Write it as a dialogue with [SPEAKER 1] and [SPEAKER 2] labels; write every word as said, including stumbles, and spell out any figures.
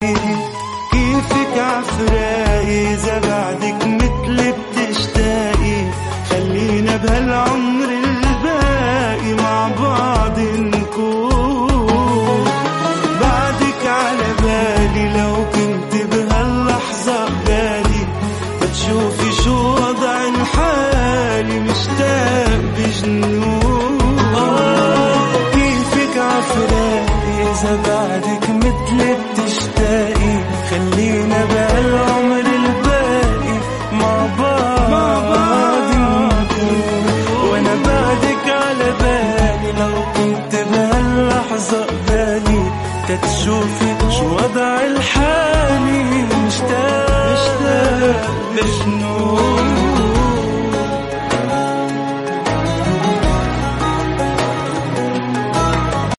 [SPEAKER 1] كيفك عفراقي إذا بعدك مثل بتشتاقي، خلينا بهالعمر الباقي مع بعض نكون. بعدك على بالي لو كنت بهاللحظة بالي، بتشوفي شو وضع حالي مشتاق بجنون. آه كيفك عفراقي إذا بعدك مثل بتشتاقي، خلينا بهالعمر الباقي مع بعض نكون. وانا بعدك على بالي لو كنت بهاللحظة بالي، تتشوفي